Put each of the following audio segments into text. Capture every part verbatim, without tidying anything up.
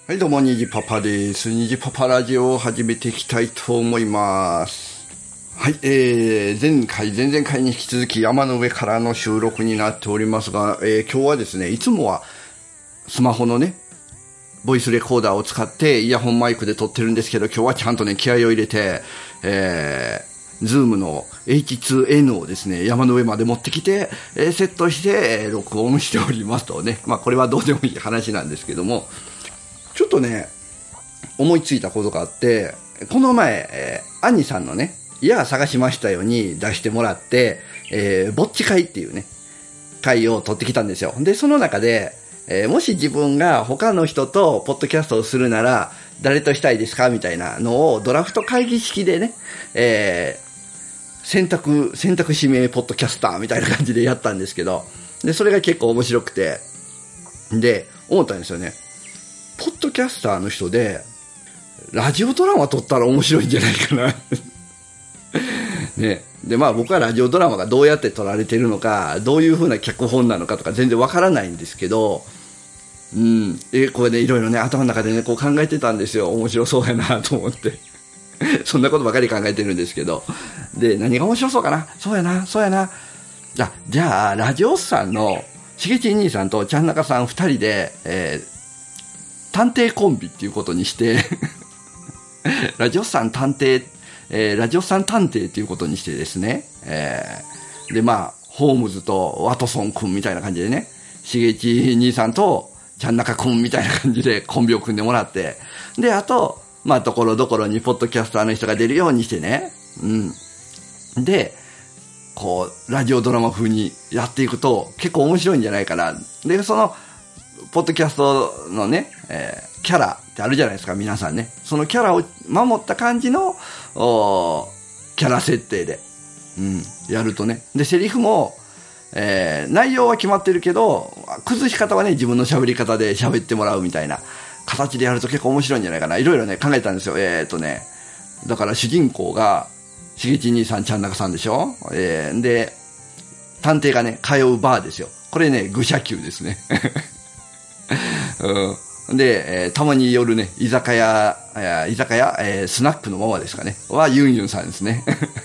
はい、どうも、にじパパです。にじパパラジオを始めていきたいと思います。はい、えー、前回、前々回に引き続き山の上からの収録になっておりますが、えー、今日はですね、いつもはスマホのね、ボイスレコーダーを使ってイヤホンマイクで撮ってるんですけど、今日はちゃんとね、気合を入れて、えー、ズームの エイチツーエヌ をですね、山の上まで持ってきて、えー、セットして、えー、録音しておりますとね、まあこれはどうでもいい話なんですけども、ちょっとね、思いついたことがあって、この前、えー、アニさんのね、いや探しましたよに出してもらって、えー、ぼっち会っていうね、会を撮ってきたんですよ。で、その中で、えー、もし自分が他の人とポッドキャストをするなら、誰としたいですかみたいなのをドラフト会議式でね、えー、選択、選択指名ポッドキャスターみたいな感じでやったんですけど、で、それが結構面白くて、で、思ったんですよね。ポッドキャスターの人で、ラジオドラマ撮ったら面白いんじゃないかな。ね。で、まあ僕はラジオドラマがどうやって撮られてるのか、どういう風な脚本なのかとか全然わからないんですけど、うん。え、これね、いろいろね、頭の中でね、こう考えてたんですよ。面白そうやなと思って。そんなことばかり考えてるんですけど。で、何が面白そうかな、そうやな、そうやな。あ、じゃあ、ラジオスさんの、しげちん兄さんとちゃんなかさん二人で、えー、探偵コンビっていうことにしてラジオさん探偵、えー、ラジオさん探偵っていうことにしてですね、えー、でまあホームズとワトソン君みたいな感じでね、しげち兄さんとちゃんなか君みたいな感じでコンビを組んでもらって、であとまあところどころにポッドキャスターの人が出るようにしてね、うんでこうラジオドラマ風にやっていくと結構面白いんじゃないかな。でそのポッドキャストのね、えー、キャラってあるじゃないですか、皆さんね。そのキャラを守った感じの、キャラ設定で、うん、やるとね。で、セリフも、えー、内容は決まってるけど、崩し方はね、自分の喋り方で喋ってもらうみたいな形でやると結構面白いんじゃないかな。いろいろね、考えたんですよ。えーっとね、だから主人公が、しげち兄さん、ちゃんなかさんでしょ、えー、で、探偵がね、通うバーですよ。これね、愚者級ですね。うん、で、えー、たまに夜ね、居酒屋、居酒屋、えー、スナックのママですかね、はユンユンさんですね。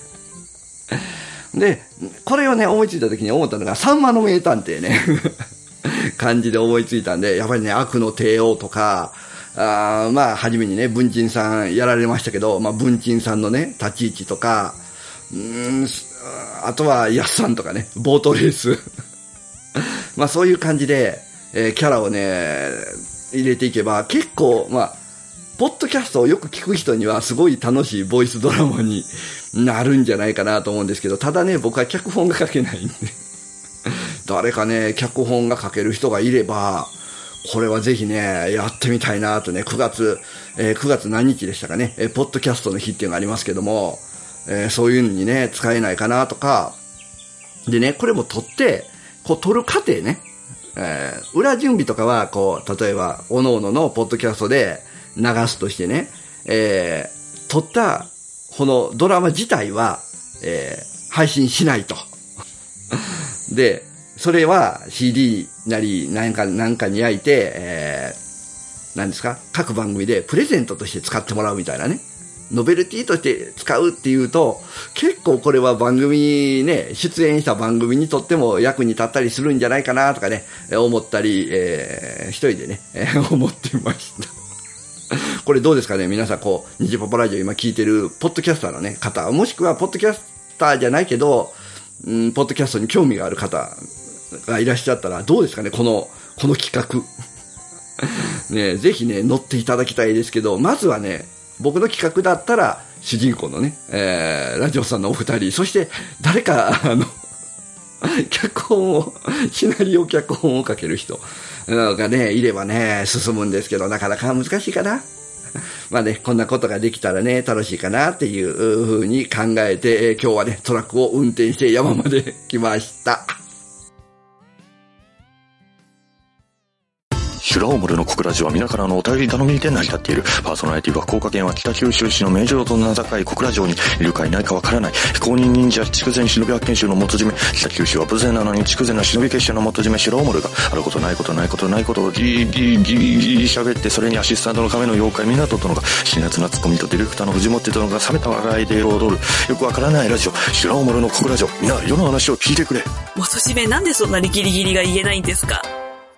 で、これをね、思いついた時に思ったのが、さんまの名探偵ね、感じで思いついたんで、やっぱりね、悪の帝王とか、あまあ、初めにね、文鎮さんやられましたけど、まあ、文鎮さんのね、立ち位置とか、うーん、あとは、ヤスさんとかね、ボートレース。まあ、そういう感じで、えー、キャラをね、入れていけば、結構、まあ、ポッドキャストをよく聞く人にはすごい楽しいボイスドラマになるんじゃないかなと思うんですけど、ただね、僕は脚本が書けないんで。誰かね、脚本が書ける人がいれば、これはぜひね、やってみたいなとね、くがつ、えー、くがつ何日でしたかね、えー、ポッドキャストの日っていうのがありますけども、えー、そういうのにね、使えないかなとか、でね、これも撮って、こう撮る過程ね、えー、裏準備とかは、こう、例えば、おのおののポッドキャストで流すとしてね、えー、撮った、このドラマ自体は、えー、配信しないと。で、それは シーディー なり、なんか、なんかに焼いて、えー、何ですか、各番組でプレゼントとして使ってもらうみたいなね。ノベルティとして使うっていうと、結構これは番組ね、出演した番組にとっても役に立ったりするんじゃないかなとかね、思ったり、えー、一人でね、えー、思ってました。これどうですかね、皆さんこう、ニジパパラジオ今聞いてるポッドキャスターのね、方、もしくはポッドキャスターじゃないけど、うん、ポッドキャストに興味がある方がいらっしゃったら、どうですかね、この、この企画。ね、ぜひね、乗っていただきたいですけど、まずはね、僕の企画だったら主人公のね、えー、ラジオさんのお二人、そして誰かあの脚本をシナリオ脚本を書ける人がねいればね進むんですけど、なかなか難しいかな。まあね、こんなことができたらね楽しいかなっていう風に考えて、えー、今日はねトラックを運転して山まで来ました。 白白大森の小倉ジオは皆からのお便り頼みで成り立っている。パーソナリティは福岡県は北九州市の名城と名高い小倉城にいるかいないかわからない非公認忍者筑前忍び発見衆の元締め。北九州は無勢なのに筑前の忍び結社の元締め白大森があることないことないことないことをギーギーギーギー喋って、それにアシスタントの亀の妖怪港殿が辛辣なツッコミとディレクターの藤本殿が冷めた笑いで彩るよくわからないラジオ白大森の小倉城。みんな世の話を聞いてくれ。 元締めなんでそんなにギリギリが言えないんですか。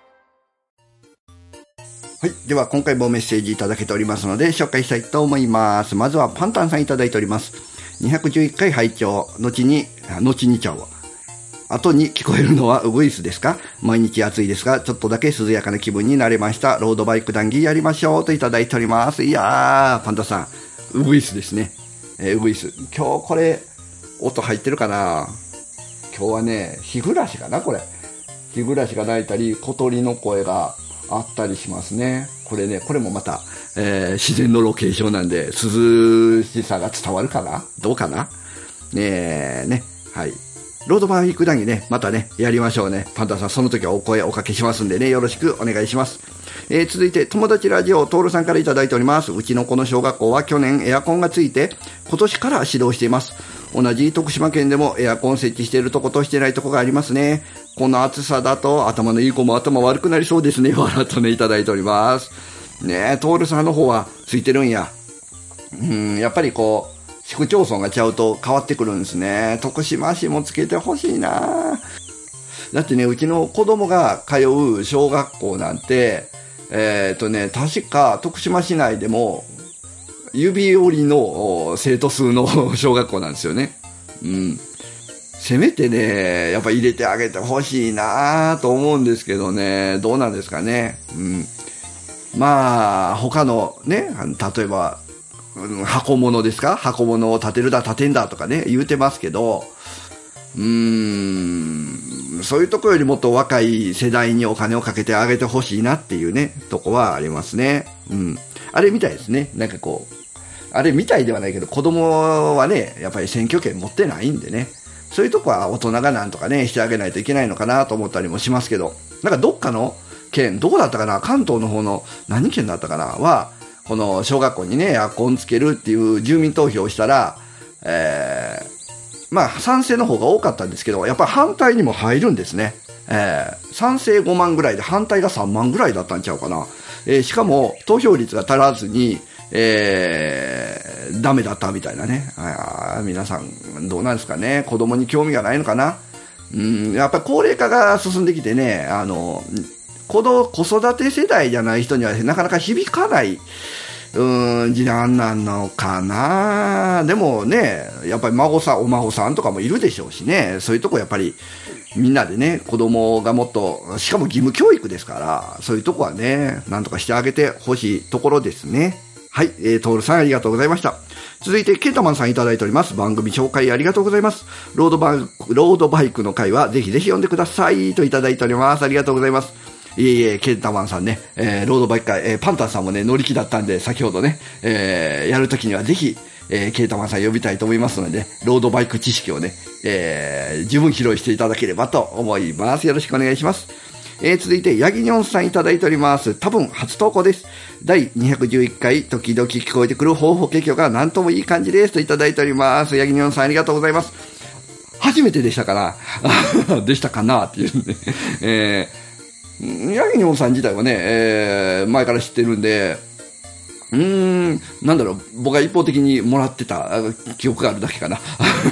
はい。では、今回もメッセージいただけておりますので、紹介したいと思います。まずは、パンタンさんいただいております。にひゃくじゅういっかい拝聴、後に、後にちゃうわ。後に聞こえるのはウグイスですか？毎日暑いですが、ちょっとだけ涼やかな気分になれました。ロードバイク談義やりましょうといただいております。いやー、パンタさん、ウグイスですね。えー、ウグイス。今日これ、音入ってるかな？今日はね、日暮らしかなこれ。日暮らしが鳴いたり、小鳥の声があったりしますね。これね、これもまた、えー、自然のロケーションなんで、涼しさが伝わるかな？どうかな？ねえ、ね。はい。ロードバイク談義ね、またね、やりましょうね。パンタさん、その時はお声おかけしますんでね、よろしくお願いします。えー、続いて、友達ラジオ、トールさんからいただいております。うちのこの小学校は去年エアコンがついて、今年から指導しています。同じ徳島県でもエアコン設置しているとことしてないとこがありますね。この暑さだと頭のいい子も頭悪くなりそうですね。笑とね、いただいております。ねえ、トールさんの方はついてるんや。うん、やっぱりこう、市区町村がちゃうと変わってくるんですね。徳島市もつけてほしいな。だってね、うちの子供が通う小学校なんて、えっとね、確か徳島市内でも指折りの生徒数の小学校なんですよね。うん。せめてね、やっぱ入れてあげてほしいなと思うんですけどね、どうなんですかね。うん。まあ、他のね、例えば、箱物ですか？箱物を建てるだ建てんだとかね、言うてますけど、うーん、そういうところよりもっと若い世代にお金をかけてあげてほしいなっていうね、とこはありますね。うん。あれみたいですね。なんかこう、あれみたいではないけど、子供はね、やっぱり選挙権持ってないんでね、そういうとこは大人がなんとかね、してあげないといけないのかなと思ったりもしますけど、なんかどっかの県、どこだったかな、関東の方の何県だったかなは、この小学校にね、エアコンつけるっていう住民投票をしたら、えー、まあ賛成の方が多かったんですけど、やっぱり反対にも入るんですね。えー、賛成ごまんぐらいで反対がさんまんぐらいだったんちゃうかな。えー、しかも投票率が足らずに、えー、ダメだったみたいなね。あ、皆さんどうなんですかね。子供に興味がないのかな。うん、やっぱり高齢化が進んできてね、あの、子育て世代じゃない人にはなかなか響かない、うーん、時代なのかな。でもね、やっぱり孫さん、お孫さんとかもいるでしょうしね、そういうとこやっぱりみんなでね、子供がもっと、しかも義務教育ですから、そういうとこはね、なんとかしてあげてほしいところですね。はい、えー、トールさんありがとうございました。続いて、ケータマンさんいただいております。番組紹介ありがとうございます。ロードバイク、ロードバイクの回はぜひぜひ読んでくださいといただいております。ありがとうございます。いえいえ、ケータマンさんね、えー、ロードバイク会、えー、パンタンさんもね、乗り気だったんで、先ほどね、えー、やるときにはぜひ、えー、ケータマンさん呼びたいと思いますので、ロードバイク知識をね、えー、十分披露していただければと思います。よろしくお願いします。えー、続いて、ヤギニョンさんいただいております。多分、初投稿です。だいにひゃくじゅういっかい、時々聞こえてくる方法結局がなんともいい感じです。といただいております。ヤギニョンさんありがとうございます。初めてでしたかなでしたかなっていうね。えーヤギニョンさん自体はね、えー、前から知ってるんで、うーん、なんだろう、僕が一方的にもらってた記憶があるだけかな。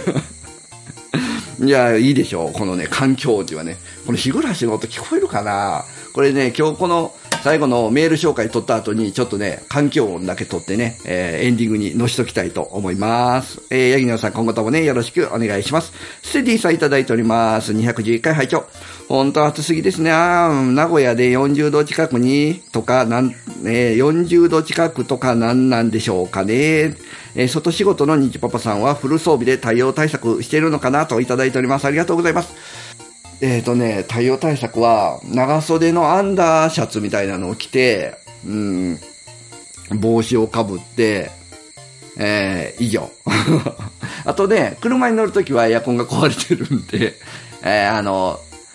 いや、いいでしょう。このね、環境音はね、この日暮らしの音聞こえるかな。これね、今日この最後のメール紹介取った後に、ちょっとね、環境音だけ取ってね、えー、エンディングに載せときたいと思います。えー、ヤギニョンさん今後ともね、よろしくお願いします。ステディさんいただいております。にひゃくじゅういっかい拝聴。本当暑すぎですね。あー、名古屋でよんじゅうど近くに、とか、なん、えー、よんじゅうど近くとかなんなんでしょうかね。えー、外仕事の日パパさんはフル装備で太陽対策しているのかなといただいております。ありがとうございます。えっとね、太陽対策は、長袖のアンダーシャツみたいなのを着て、うん、帽子をかぶって、えー、以上。あとね、車に乗るときはエアコンが壊れてるんで、えー、あの、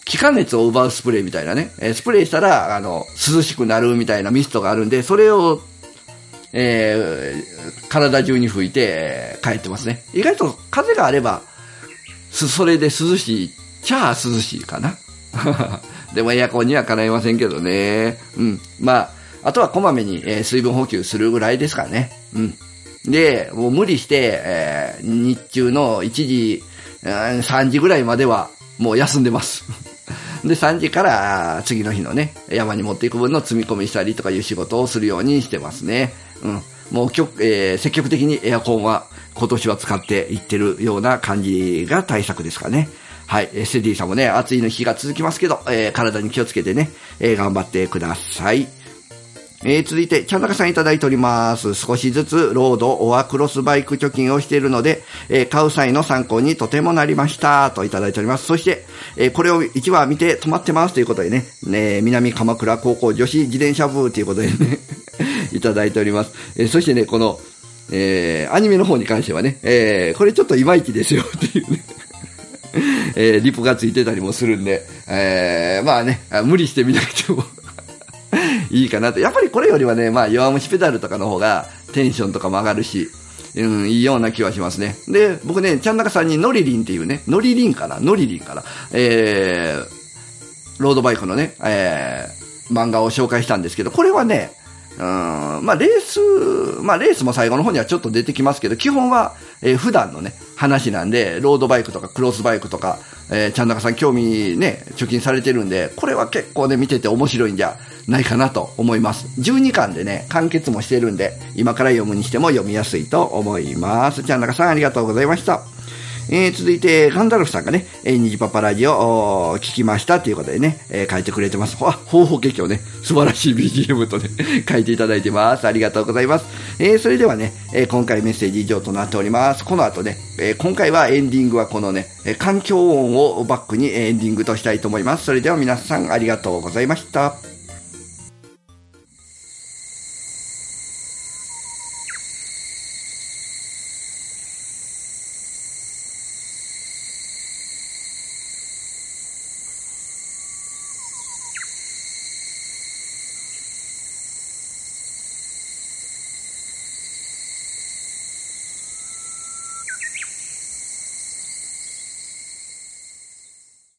気化熱を奪うスプレーみたいなね、えー、スプレーしたら、あの、涼しくなるみたいなミストがあるんで、それを、えー、体中に吹いて、えー、帰ってますね。意外と風があれば、それで涼しい、ちゃあ涼しいかな。でもエアコンにはかないませんけどね。うん。まあ、あとはこまめに、えー、水分補給するぐらいですからね。うん。で、もう無理して、えー、日中のいちじ、さんじぐらいまではもう休んでます。で、さんじから次の日のね、山に持っていく分の積み込みしたりとかいう仕事をするようにしてますね。うん。もうきょ、えー、積極的にエアコンは今年は使っていってるような感じが対策ですかね。はい。セディさんもね、暑いの日が続きますけど、えー、体に気をつけてね、えー、頑張ってください。えー、続いて、ちゃんなかさんいただいております。少しずつロードオアクロスバイク貯金をしているので、えー、買う際の参考にとてもなりました。といただいております。そして、えー、これをいちわ見て止まってますということでね、ね南鎌倉高校女子自転車部ということでね、いただいております。えー、そしてね、この、えー、アニメの方に関してはね、えー、これちょっといまいちですよっていうね。えー、リプがついてたりもするんで、えー、まあね、無理してみなくてもいいかなと。やっぱりこれよりはね、まあ弱虫ペダルとかの方がテンションとかも上がるし、うん、いいような気はしますね。で、僕ね、ちゃんなかさんにノリリンっていうね、ノリリンかなノリリンかなえー、ロードバイクのね、えー、漫画を紹介したんですけど、これはね、うん、まあレース、まあレースも最後の方にはちょっと出てきますけど、基本は、えー、普段のね、話なんで、ロードバイクとかクロスバイクとか、えー、ちゃんなかさん興味ね、貯金されてるんで、これは結構ね、見てて面白いんじゃないかなと思います。じゅうにかんでね、完結もしてるんで、今から読むにしても読みやすいと思います。ちゃんなかさんありがとうございました。えー、続いて、ガンダルフさんがね、えー、ニジパパラジオを聞きましたということでね、えー、書いてくれてます。あ、方法結局ね、素晴らしい ビージーエム とね、書いていただいてます。ありがとうございます。えー、それではね、えー、今回メッセージ以上となっております。この後ね、えー、今回はエンディングはこのね、えー、環境音をバックにエンディングとしたいと思います。それでは皆さんありがとうございました。